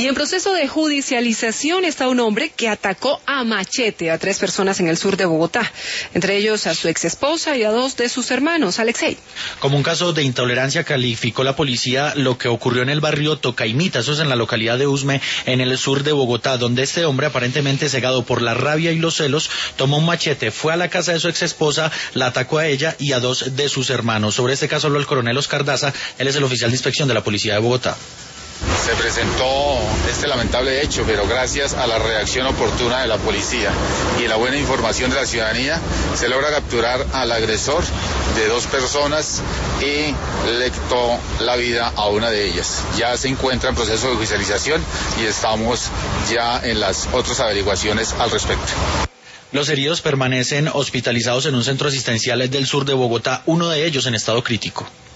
Y en proceso de judicialización está un hombre que atacó a machete a 3 personas en el sur de Bogotá, entre ellos a su exesposa y a 2 de sus hermanos. Alexei. Como un caso de intolerancia calificó la policía lo que ocurrió en el barrio Tocaimita, eso es en la localidad de Usme, en el sur de Bogotá, donde este hombre, aparentemente cegado por la rabia y los celos, tomó un machete, fue a la casa de su exesposa, la atacó a ella y a 2 de sus hermanos. Sobre este caso habló el coronel Oscar Daza, él es el oficial de inspección de la policía de Bogotá. Se presentó este lamentable hecho, pero gracias a la reacción oportuna de la policía y la buena información de la ciudadanía, se logra capturar al agresor de 2 personas y le quitó la vida a una de ellas. Ya se encuentra en proceso de judicialización y estamos ya en las otras averiguaciones al respecto. Los heridos permanecen hospitalizados en un centro asistencial del sur de Bogotá, uno de ellos en estado crítico.